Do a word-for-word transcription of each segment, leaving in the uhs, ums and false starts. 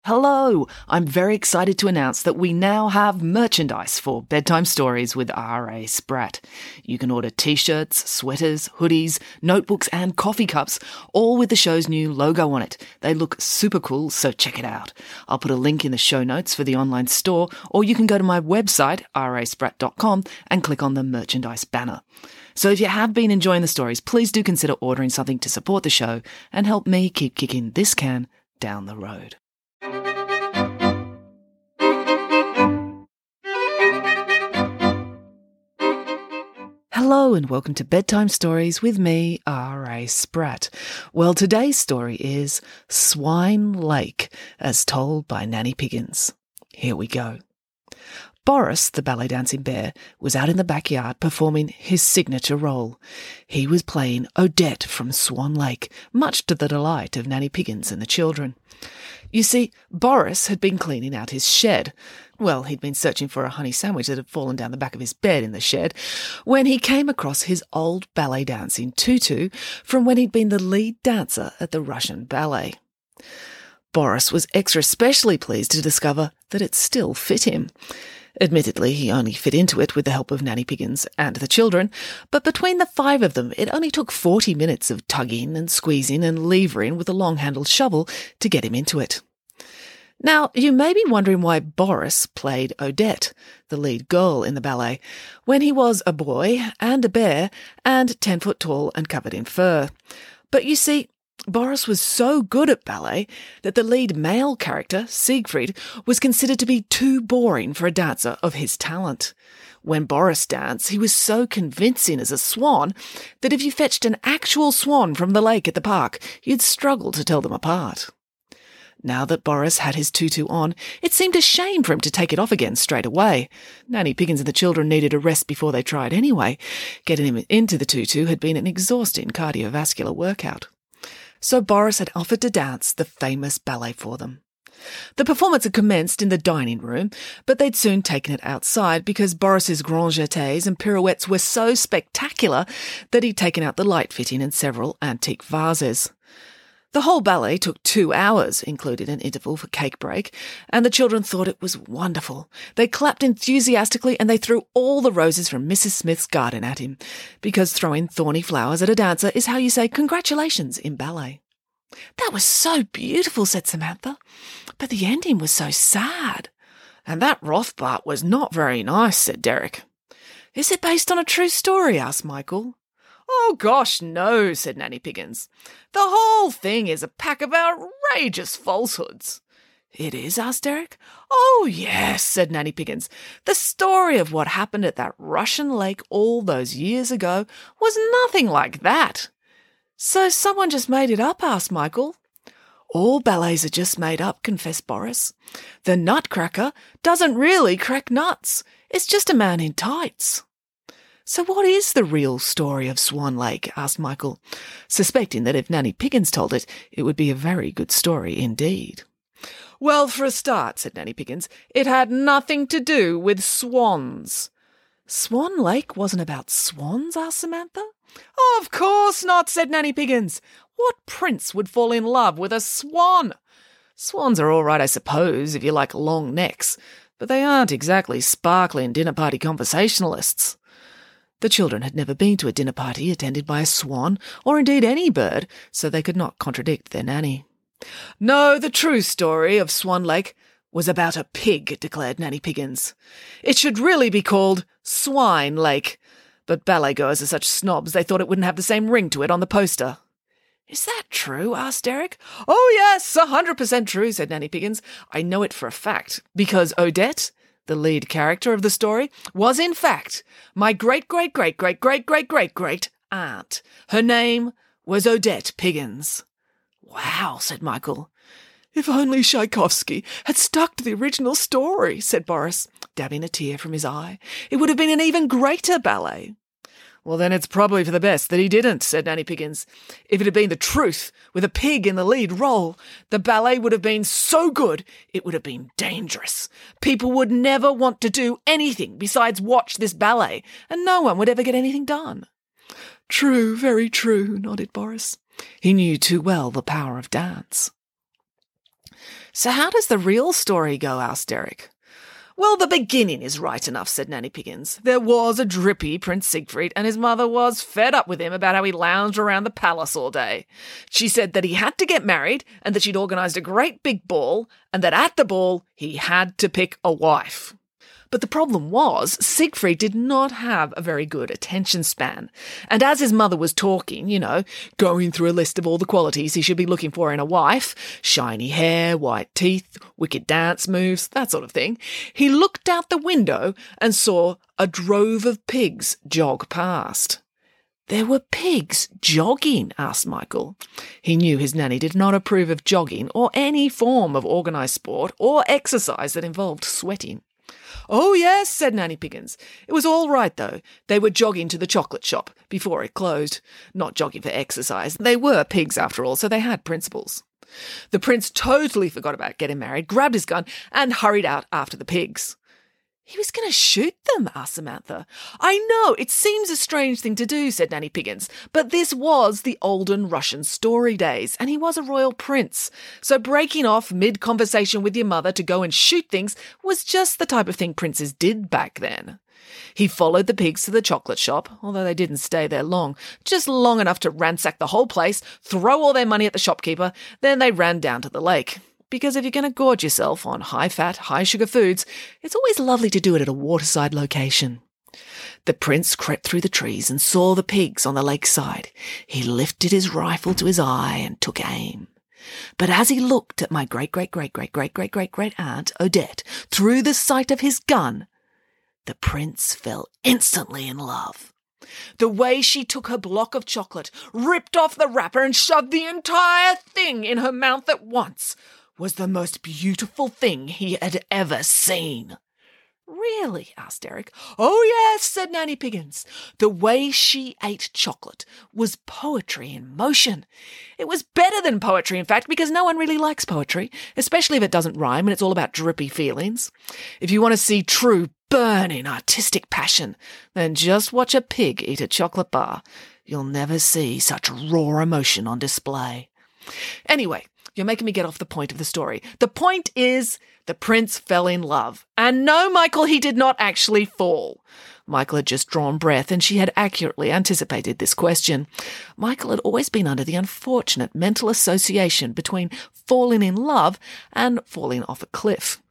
Hello! I'm very excited to announce that we now have merchandise for Bedtime Stories with R A Spratt. You can order t-shirts, sweaters, hoodies, notebooks and coffee cups, all with the show's new logo on it. They look super cool, so check it out. I'll put a link in the show notes for the online store, or you can go to my website, r a spratt dot com, and click on the merchandise banner. So if you have been enjoying the stories, please do consider ordering something to support the show and help me keep kicking this can down the road. Hello and welcome to Bedtime Stories with me, R A Spratt. Well, today's story is Swine Lake, as told by Nanny Piggins. Here we go. Boris, the ballet dancing bear, was out in the backyard performing his signature role. He was playing Odette from Swan Lake, much to the delight of Nanny Piggins and the children. You see, Boris had been cleaning out his shed. Well, he'd been searching for a honey sandwich that had fallen down the back of his bed in the shed, when he came across his old ballet dancing tutu from when he'd been the lead dancer at the Russian ballet. Boris was extra especially pleased to discover that it still fit him. Admittedly, he only fit into it with the help of Nanny Piggins and the children, but between the five of them, it only took forty minutes of tugging and squeezing and levering with a long-handled shovel to get him into it. Now, you may be wondering why Boris played Odette, the lead girl in the ballet, when he was a boy and a bear and ten foot tall and covered in fur. But you see, Boris was so good at ballet that the lead male character, Siegfried, was considered to be too boring for a dancer of his talent. When Boris danced, he was so convincing as a swan that if you fetched an actual swan from the lake at the park, you'd struggle to tell them apart. Now that Boris had his tutu on, it seemed a shame for him to take it off again straight away. Nanny Piggins and the children needed a rest before they tried anyway. Getting him into the tutu had been an exhausting cardiovascular workout. So Boris had offered to dance the famous ballet for them. The performance had commenced in the dining room, but they'd soon taken it outside because Boris's grand jetés and pirouettes were so spectacular that he'd taken out the light fitting and several antique vases. The whole ballet took two hours, included an interval for cake break, and the children thought it was wonderful. They clapped enthusiastically and they threw all the roses from Missus Smith's garden at him, because throwing thorny flowers at a dancer is how you say congratulations in ballet. "That was so beautiful," said Samantha, "but the ending was so sad." "And that Rothbart was not very nice," said Derek. "Is it based on a true story?" asked Michael. "Oh, gosh, no," said Nanny Piggins. "The whole thing is a pack of outrageous falsehoods." "It is?" asked Derek. "Oh, yes," said Nanny Piggins. "The story of what happened at that Russian lake all those years ago was nothing like that." "So someone just made it up?" asked Michael. "All ballets are just made up," confessed Boris. "The Nutcracker doesn't really crack nuts. It's just a man in tights." "So what is the real story of Swan Lake?" asked Michael, suspecting that if Nanny Piggins told it, it would be a very good story indeed. "Well, for a start," said Nanny Piggins, "it had nothing to do with swans." "Swan Lake wasn't about swans?" asked Samantha. "Of course not," said Nanny Piggins. "What prince would fall in love with a swan? Swans are all right, I suppose, if you like long necks, but they aren't exactly sparkling dinner party conversationalists." The children had never been to a dinner party attended by a swan, or indeed any bird, so they could not contradict their nanny. "No, the true story of Swan Lake was about a pig," declared Nanny Piggins. "It should really be called Swine Lake, but ballet-goers are such snobs they thought it wouldn't have the same ring to it on the poster." "Is that true?" asked Derek. "Oh, yes, a hundred percent true," said Nanny Piggins. "I know it for a fact, because Odette, the lead character of the story, was in fact my great-great-great-great-great-great-great-great aunt. Her name was Odette Piggins." "Wow," said Michael. "If only Tchaikovsky had stuck to the original story," said Boris, dabbing a tear from his eye. "It would have been an even greater ballet." "Well, then it's probably for the best that he didn't," said Nanny Piggins. "If it had been the truth, with a pig in the lead role, the ballet would have been so good it would have been dangerous. People would never want to do anything besides watch this ballet, and no one would ever get anything done." "True, very true," nodded Boris. He knew too well the power of dance. So how does the real story go? Asked Derek. Well, the beginning is right enough, said Nanny Piggins. There was a drippy Prince Siegfried, and his mother was fed up with him about how he lounged around the palace all day. She said that he had to get married, and that she'd organised a great big ball, and that at the ball he had to pick a wife. But the problem was, Siegfried did not have a very good attention span. And as his mother was talking, you know, going through a list of all the qualities he should be looking for in a wife, shiny hair, white teeth, wicked dance moves, that sort of thing, he looked out the window and saw a drove of pigs jog past. There were pigs jogging? Asked Michael. He knew his nanny did not approve of jogging or any form of organised sport or exercise that involved sweating. Oh, yes, said Nanny Piggins. It was all right, though. They were jogging to the chocolate shop before it closed. Not jogging for exercise. They were pigs, after all, so they had principles. The prince totally forgot about getting married, grabbed his gun, and hurried out after the pigs. He was going to shoot them, asked Samantha. I know, it seems a strange thing to do, said Nanny Piggins, but this was the olden Russian story days, and he was a royal prince. So breaking off mid-conversation with your mother to go and shoot things was just the type of thing princes did back then. He followed the pigs to the chocolate shop, although they didn't stay there long, just long enough to ransack the whole place, throw all their money at the shopkeeper, then they ran down to the lake. Because if you're going to gorge yourself on high-fat, high-sugar foods, it's always lovely to do it at a waterside location. The prince crept through the trees and saw the pigs on the lakeside. He lifted his rifle to his eye and took aim. But as he looked at my great-great-great-great-great-great-great-great-aunt, Odette, through the sight of his gun, the prince fell instantly in love. The way she took her block of chocolate, ripped off the wrapper and shoved the entire thing in her mouth at once was the most beautiful thing he had ever seen. Really? Asked Derek. Oh, yes, said Nanny Piggins. The way she ate chocolate was poetry in motion. It was better than poetry, in fact, because no one really likes poetry, especially if it doesn't rhyme and it's all about drippy feelings. If you want to see true, burning, artistic passion, then just watch a pig eat a chocolate bar. You'll never see such raw emotion on display. Anyway, you're making me get off the point of the story. The point is, the prince fell in love. And no, Michael, he did not actually fall. Michael had just drawn breath, and she had accurately anticipated this question. Michael had always been under the unfortunate mental association between falling in love and falling off a cliff.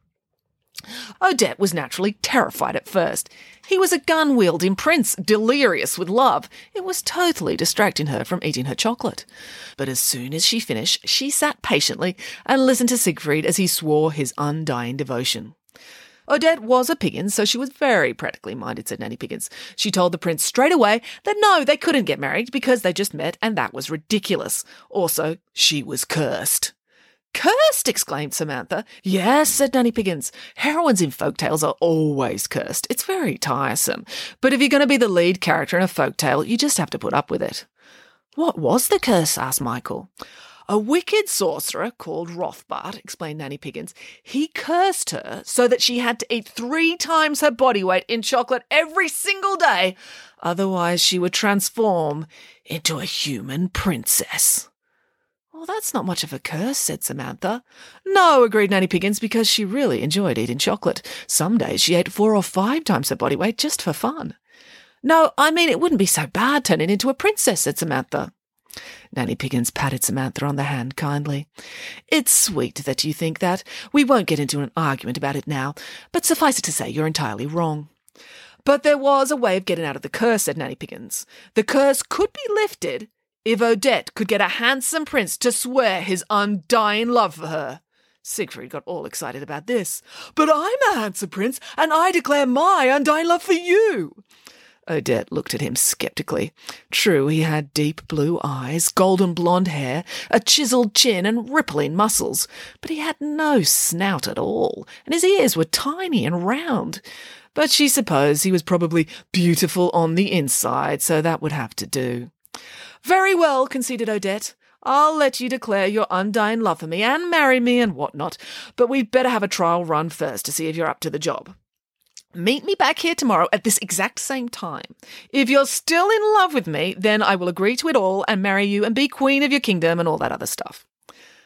Odette was naturally terrified at first. He was a gun-wielding prince, delirious with love. It was totally distracting her from eating her chocolate. But as soon as she finished, she sat patiently and listened to Siegfried as he swore his undying devotion. Odette was a Piggins, so she was very practically minded, said Nanny Piggins. She told the prince straight away that no, they couldn't get married because they just met, and that was ridiculous. Also, she was cursed. Cursed? Exclaimed Samantha. Yes, said Nanny Piggins. Heroines in folktales are always cursed. It's very tiresome. But if you're going to be the lead character in a folktale, you just have to put up with it. What was the curse? Asked Michael. A wicked sorcerer called Rothbart, explained Nanny Piggins. He cursed her so that she had to eat three times her body weight in chocolate every single day. Otherwise she would transform into a human princess. Well, that's not much of a curse, said Samantha. No, agreed Nanny Piggins, because she really enjoyed eating chocolate. Some days she ate four or five times her body weight just for fun. No, I mean, it wouldn't be so bad turning into a princess, said Samantha. Nanny Piggins patted Samantha on the hand kindly. It's sweet that you think that. We won't get into an argument about it now, but suffice it to say you're entirely wrong. But there was a way of getting out of the curse, said Nanny Piggins. The curse could be lifted if Odette could get a handsome prince to swear his undying love for her. Siegfried got all excited about this. But I'm a handsome prince, and I declare my undying love for you. Odette looked at him sceptically. True, he had deep blue eyes, golden blonde hair, a chiselled chin and rippling muscles, but he had no snout at all, and his ears were tiny and round. But she supposed he was probably beautiful on the inside, so that would have to do. Very well, conceded Odette. I'll let you declare your undying love for me and marry me and what not, but we'd better have a trial run first to see if you're up to the job. Meet me back here tomorrow at this exact same time. If you're still in love with me, then I will agree to it all and marry you and be queen of your kingdom and all that other stuff.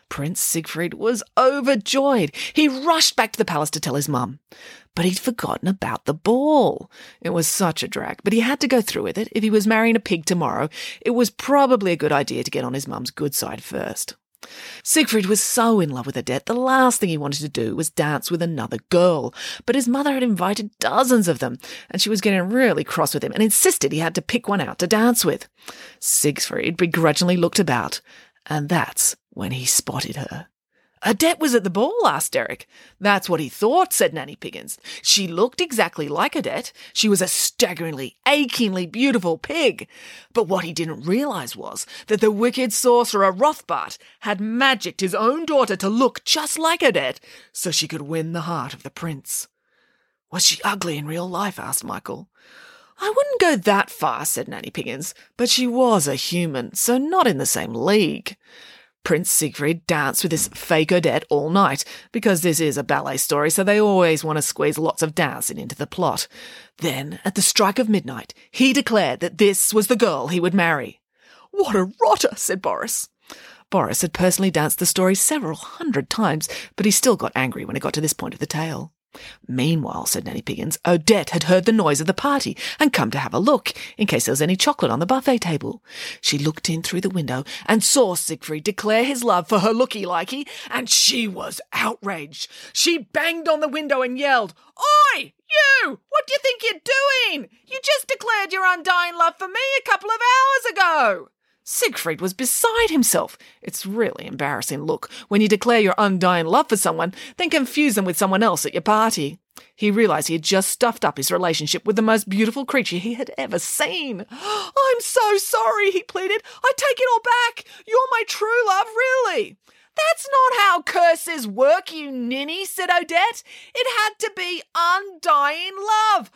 Prince Siegfried was overjoyed. He rushed back to the palace to tell his mum. But he'd forgotten about the ball. It was such a drag, but he had to go through with it. If he was marrying a pig tomorrow, it was probably a good idea to get on his mum's good side first. Siegfried was so in love with Odette, the last thing he wanted to do was dance with another girl. But his mother had invited dozens of them, and she was getting really cross with him and insisted he had to pick one out to dance with. Siegfried begrudgingly looked about, and that's when he spotted her. Odette was at the ball, asked Derek. That's what he thought, said Nanny Piggins. She looked exactly like Odette. She was a staggeringly, achingly beautiful pig. But what he didn't realise was that the wicked sorcerer Rothbart had magicked his own daughter to look just like Odette so she could win the heart of the prince. Was she ugly in real life, asked Michael. I wouldn't go that far, said Nanny Piggins, but she was a human, so not in the same league. Prince Siegfried danced with this fake Odette all night, because this is a ballet story, so they always want to squeeze lots of dancing into the plot. Then, at the strike of midnight, he declared that this was the girl he would marry. What a rotter, said Boris. Boris had personally danced the story several hundred times, but he still got angry when it got to this point of the tale. Meanwhile, said Nanny Piggins, Odette had heard the noise of the party and come to have a look, in case there was any chocolate on the buffet table. She looked in through the window and saw Siegfried declare his love for her looky-likey, and she was outraged. She banged on the window and yelled, Oi, you! What do you think you're doing? You just declared your undying love for me a couple of hours ago. Siegfried was beside himself. It's really embarrassing look when you declare your undying love for someone, then confuse them with someone else at your party. He realised he had just stuffed up his relationship with the most beautiful creature he had ever seen. I'm so sorry, he pleaded. I take it all back. You're my true love, really. That's not how curses work, you ninny, said Odette. It had to be undying love.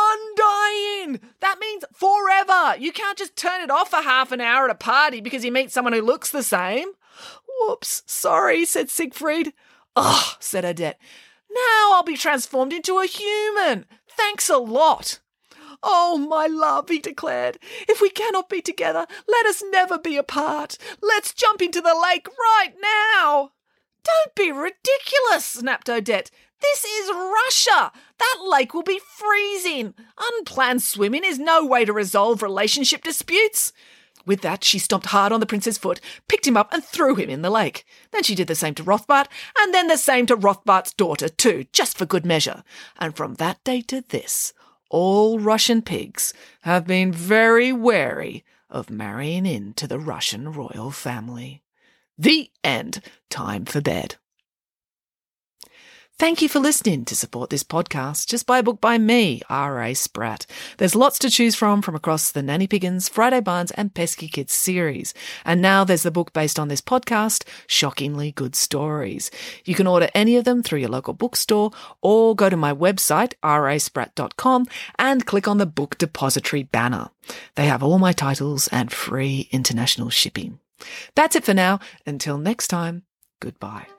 Undying. That means forever. You can't just turn it off for half an hour at a party because you meet someone who looks the same. Whoops, sorry, said Siegfried. Ugh, said Odette. Now I'll be transformed into a human. Thanks a lot. Oh, my love, he declared, if we cannot be together, let us never be apart. Let's jump into the lake right now. Don't be ridiculous, snapped Odette. This is Russia. That lake will be freezing. Unplanned swimming is no way to resolve relationship disputes. With that, she stomped hard on the prince's foot, picked him up and threw him in the lake. Then she did the same to Rothbart, and then the same to Rothbart's daughter too, just for good measure. And from that day to this, all Russian pigs have been very wary of marrying into the Russian royal family. The end. Time for bed. Thank you for listening. To support this podcast, just buy a book by me, R A Spratt. There's lots to choose from from across the Nanny Piggins, Friday Barnes and Pesky Kids series. And now there's the book based on this podcast, Shockingly Good Stories. You can order any of them through your local bookstore or go to my website, r a spratt dot com, and click on the Book Depository banner. They have all my titles and free international shipping. That's it for now. Until next time, goodbye.